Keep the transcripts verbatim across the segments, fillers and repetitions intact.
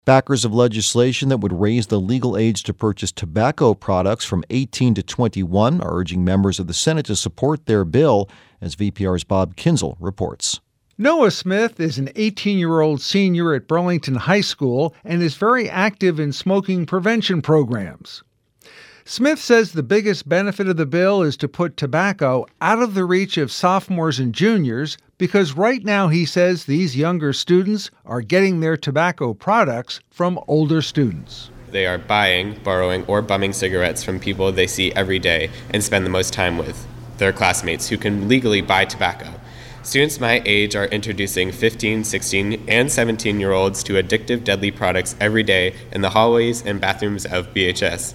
Backers of legislation that would raise the legal age to purchase tobacco products from eighteen to twenty-one are urging members of the Senate to support their bill, as V P R's Bob Kinzel reports. Noah Smith is an eighteen-year-old senior at Burlington High School and is very active in smoking prevention programs. Smith says the biggest benefit of the bill is to put tobacco out of the reach of sophomores and juniors because right now, he says, these younger students are getting their tobacco products from older students. They are buying, borrowing, or bumming cigarettes from people they see every day and spend the most time with, their classmates who can legally buy tobacco. Students my age are introducing fifteen, sixteen, and seventeen-year-olds to addictive, deadly products every day in the hallways and bathrooms of B H S.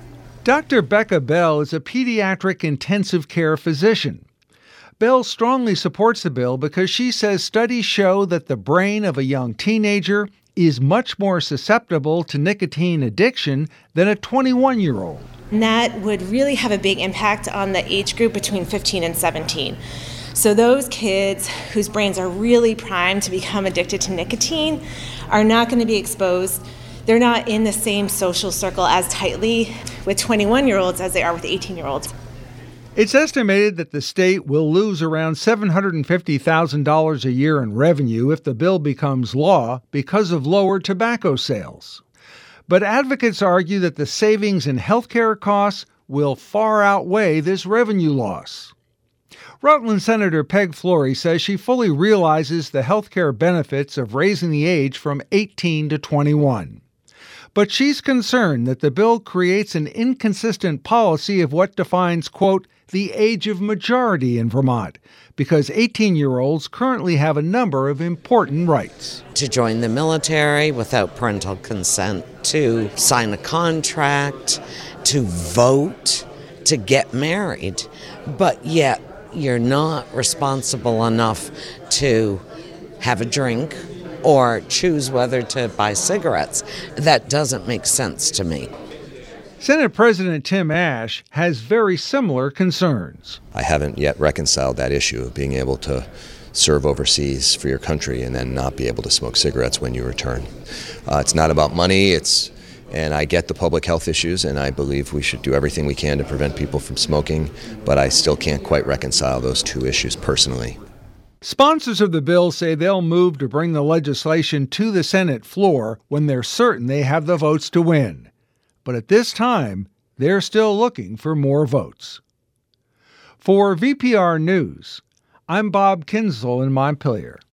Doctor Becca Bell is a pediatric intensive care physician. Bell strongly supports the bill because she says studies show that the brain of a young teenager is much more susceptible to nicotine addiction than a twenty-one-year-old. And that would really have a big impact on the age group between fifteen and seventeen. So those kids whose brains are really primed to become addicted to nicotine are not going to be exposed. They're not in the same social circle as tightly with twenty-one-year-olds as they are with eighteen-year-olds. It's estimated that the state will lose around seven hundred fifty thousand dollars a year in revenue if the bill becomes law because of lower tobacco sales. But advocates argue that the savings in health care costs will far outweigh this revenue loss. Rutland Senator Peg Flory says she fully realizes the health care benefits of raising the age from eighteen to twenty-one. But she's concerned that the bill creates an inconsistent policy of what defines, quote, the age of majority in Vermont, because eighteen-year-olds currently have a number of important rights. To join the military without parental consent, to sign a contract, to vote, to get married, but yet you're not responsible enough to have a drink or choose whether to buy cigarettes. That doesn't make sense to me. Senate President Tim Ash has very similar concerns. I haven't yet reconciled that issue of being able to serve overseas for your country and then not be able to smoke cigarettes when you return. Uh, it's not about money, it's and I get the public health issues, and I believe we should do everything we can to prevent people from smoking, but I still can't quite reconcile those two issues personally. Sponsors of the bill say they'll move to bring the legislation to the Senate floor when they're certain they have the votes to win. But at this time, they're still looking for more votes. For V P R News, I'm Bob Kinzel in Montpelier.